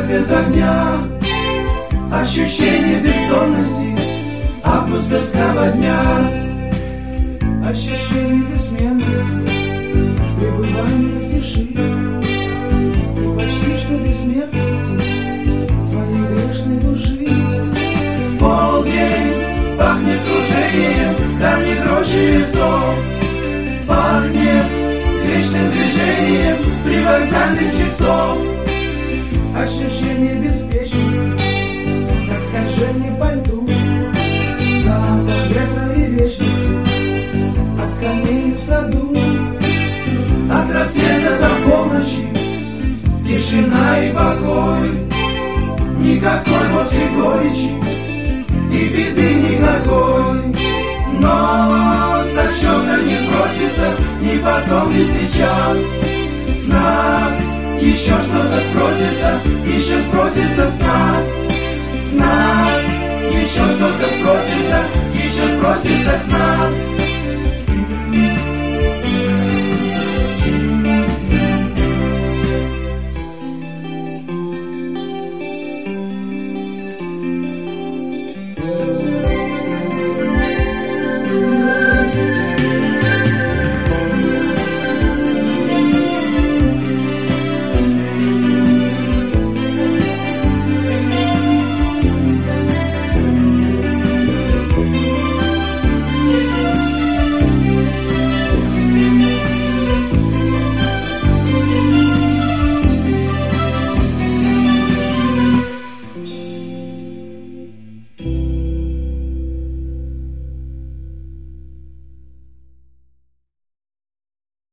без огня, ощущение бездонности августовского дня, ощущение бессменности, пребывание в тиши и почти что бессмертности своей грешной души. Полдень пахнет кружением дальних рощи лесов, пахнет вечным движением привокзальных часов. Ощущение беспечности, как скольжение по льду, запах ветра и вечности от скамеек в саду. От рассвета до полночи тишина и покой, никакой вовсе горечи и беды никакой. Но со счета не сбросится ни потом, ни сейчас. С нас еще что-то спросится, еще спросится с нас. С нас еще что-то спросится, еще спросится с нас.